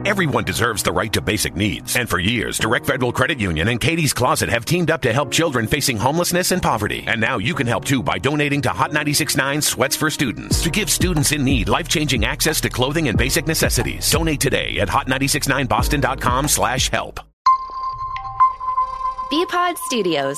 Everyone deserves the right to basic needs. And for years, Direct Federal Credit Union and Katie's Closet have teamed up to help children facing homelessness and poverty. And now you can help too by donating to Hot 96.9 Sweats for Students to give students in need life-changing access to clothing and basic necessities. Donate today at hot969boston.com/help. Bpod Studios.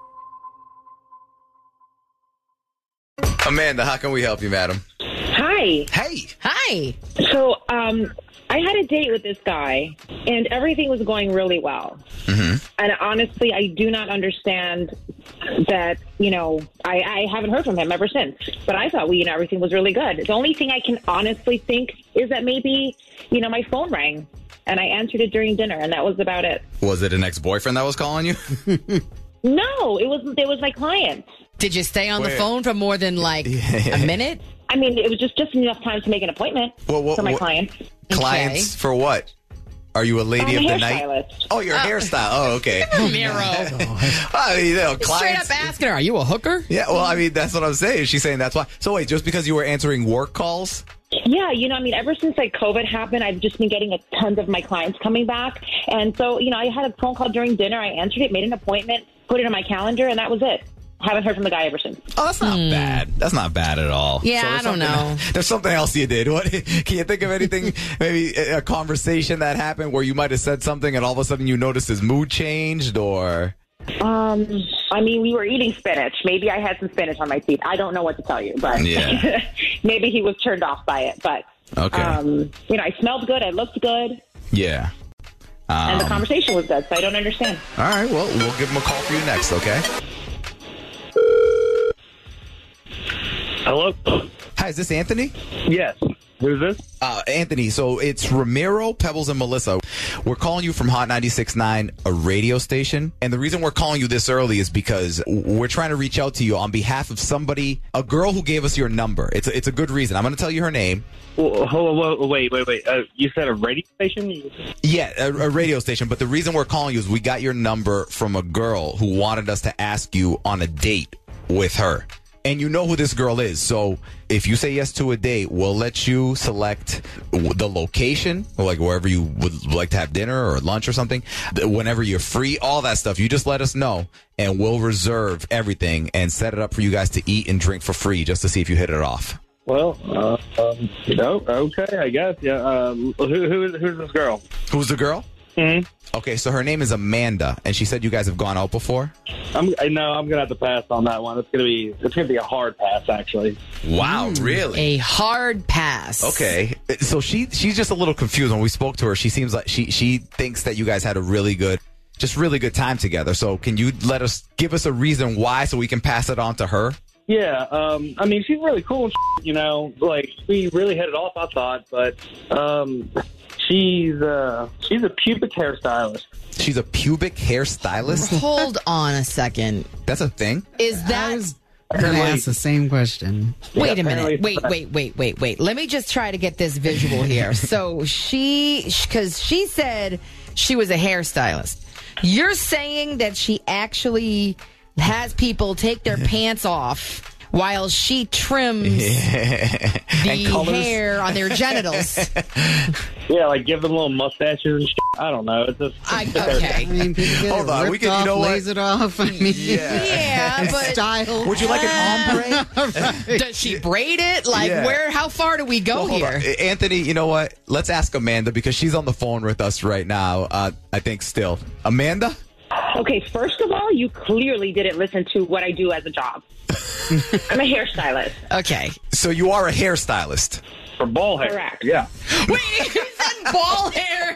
Amanda, how can we help you, madam? Hi. Hey. Hi. So, I had a date with this guy, and everything was going really well. Mm-hmm. And honestly, I do not understand that, I haven't heard from him ever since. But I thought, everything was really good. The only thing I can honestly think is that maybe, my phone rang, and I answered it during dinner, and that was about it. Was it an ex-boyfriend that was calling you? No, it was my client. Did you stay on the phone for more than, a minute? I mean, it was just enough time to make an appointment for my client. Clients for what? Are you a lady of the night? Stylist. Oh, you're a hairstyle. Oh, okay. Miro. Clients. Straight up asking her, are you a hooker? Yeah, well, I mean, that's what I'm saying. She's saying that's why. So wait, just because you were answering work calls? Yeah, ever since COVID happened, I've just been getting a ton of my clients coming back. And so, I had a phone call during dinner. I answered it, made an appointment, put it on my calendar, and that was it. Haven't heard from the guy ever since. Oh, that's not bad. That's not bad at all. Yeah, I don't know. There's something else you did. What? Can you think of anything, maybe a conversation that happened where you might have said something and all of a sudden you noticed his mood changed, or? We were eating spinach. Maybe I had some spinach on my teeth. I don't know what to tell you, but yeah. Maybe he was turned off by it. But, okay. I smelled good. I looked good. Yeah. And the conversation was good, so I don't understand. All right, well, we'll give him a call for you next, okay? Hello? Hi, is this Anthony? Yes. Who's this? Anthony, so it's Ramiro, Pebbles, and Melissa. We're calling you from Hot 96.9, a radio station. And the reason we're calling you this early is because we're trying to reach out to you on behalf of somebody, a girl who gave us your number. It's a good reason. I'm going to tell you her name. Wait. You said a radio station? Yeah, a radio station. But the reason we're calling you is we got your number from a girl who wanted us to ask you on a date with her. And you know who this girl is. So if you say yes to a date, we'll let you select the location, like wherever you would like to have dinner or lunch or something. Whenever you're free, all that stuff. You just let us know, and we'll reserve everything and set it up for you guys to eat and drink for free just to see if you hit it off. Well, okay, I guess. Yeah. Who's this girl? Who's the girl? Mm-hmm. Okay, so her name is Amanda, and she said you guys have gone out before? I'm gonna have to pass on that one. It's gonna be a hard pass, actually. Wow, really? A hard pass. Okay, so she's just a little confused. When we spoke to her, she seems like she thinks that you guys had a really good time together. So can you give us a reason why, so we can pass it on to her? Yeah, she's really cool. We really hit it off, I thought, but she's a pubic hairstylist. She's a pubic hairstylist? Hold on a second. That's a thing? Is that... I was going to ask the same question. Wait a minute. Wait. Let me just try to get this visual here. So because she said she was a hairstylist. You're saying that she actually has people take their pants off while she trims the hair on their genitals. Yeah, like give them little mustaches and shit. I don't know. It's just okay. People get Hold on, ripped off, lays it off. Yeah, but style. Would you like an ombre? Right. Does she braid it? How far do we go here? Anthony, you know what? Let's ask Amanda, because she's on the phone with us right now. I think still. Amanda? Okay, first of all, you clearly didn't listen to what I do as a job. I'm a hairstylist. Okay. So you are a hairstylist? For ball hair. Correct. Yeah. Wait, you said ball hair?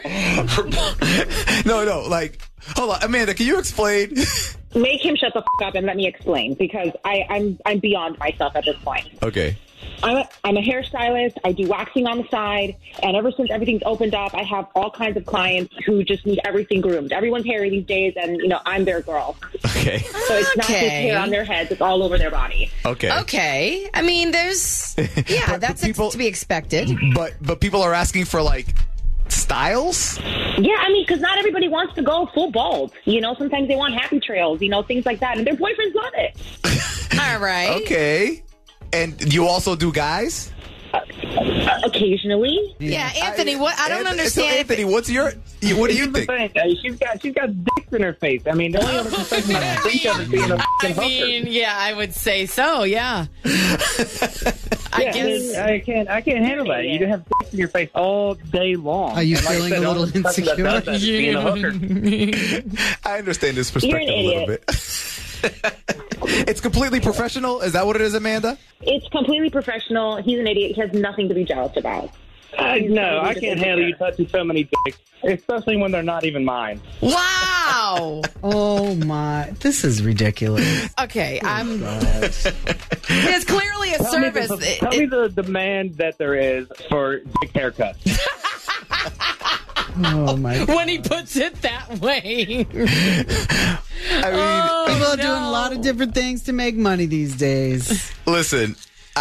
No, hold on. Amanda, can you explain? Make him shut the f*** up and let me explain, because I'm beyond myself at this point. Okay. I'm a hairstylist. I do waxing on the side. And ever since everything's opened up, I have all kinds of clients who just need everything groomed. Everyone's hairy these days, and, I'm their girl. Okay. So it's not just hair on their heads. It's all over their body. Okay. Okay. There's... Yeah, that's to be expected. But people are asking for, styles? Yeah, because not everybody wants to go full bald. Sometimes they want happy trails, things like that. And their boyfriends love it. All right. Okay. And you also do guys? Occasionally. Yeah, Anthony, I don't understand. So Anthony, what do you think? She's got dicks in her face. I mean, the only other person I think of is being a fucking hooker. Yeah, I would say so. Yeah. I guess I can't handle that. You have dicks in your face all day long. Are you feeling a little insecure? Being a hooker. I understand this perspective a little bit. It's completely professional. Is that what it is, Amanda? It's completely professional. He's an idiot. He has nothing to be jealous about. No, I can't handle you touching so many dicks, especially when they're not even mine. Wow. Oh my! This is ridiculous. Okay, It's clearly a service. Tell me the demand that there is for dick haircuts. Oh my! When he puts it that way. I mean, People are doing a lot of different things to make money these days. listen.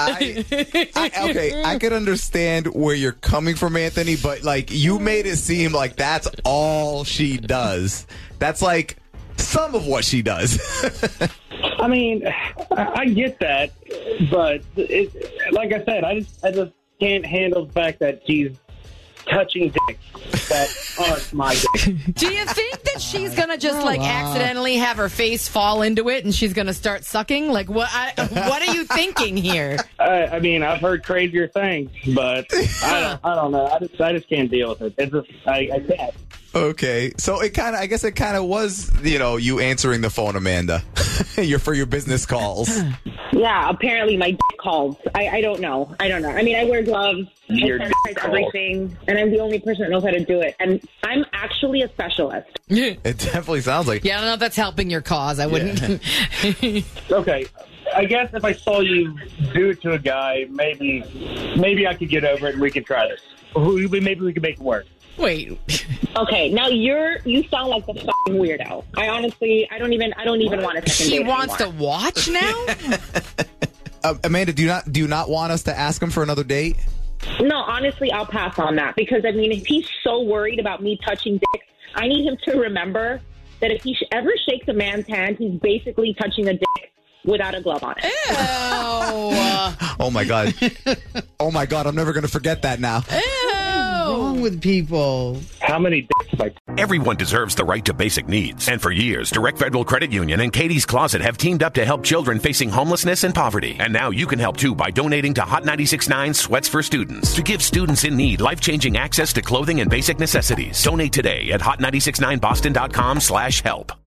I could understand where you're coming from, Anthony, but like you made it seem like that's all she does. That's like some of what she does. I mean, I get that, but like I said, I just can't handle the fact that she's touching dicks that aren't my dick. Do you think that she's gonna just accidentally have her face fall into it and she's gonna start sucking? Like what? What are you thinking here? I mean, I've heard crazier things, but I don't know. I just can't deal with it. It's just I can't. Okay, so I guess it kind of was, you answering the phone, Amanda. For your business calls. Yeah, apparently my dick calls. I don't know. I mean, I wear gloves. I sanitize everything, and I'm the only person that knows how to do it. And I'm actually a specialist. It definitely sounds like. Yeah, I don't know if that's helping your cause. I wouldn't. Okay. I guess if I saw you do it to a guy, maybe I could get over it and we could try this. Maybe we could make it work. Wait. Okay, now you sound like the fucking weirdo. I don't even want a second date She wants anymore. to watch now? Amanda, do you not want us to ask him for another date? No, honestly, I'll pass on that because I mean, if he's so worried about me touching dick, I need him to remember that if he ever shakes a man's hand, he's basically touching a dick without a glove on it. Oh my god! Oh my god! I'm never gonna forget that now. What's wrong with people? How many dicks have I... Everyone deserves the right to basic needs. And for years, Direct Federal Credit Union and Katie's Closet have teamed up to help children facing homelessness and poverty. And now you can help too by donating to Hot 96.9 Sweats for Students to give students in need life-changing access to clothing and basic necessities. Donate today at hot969boston.com/help.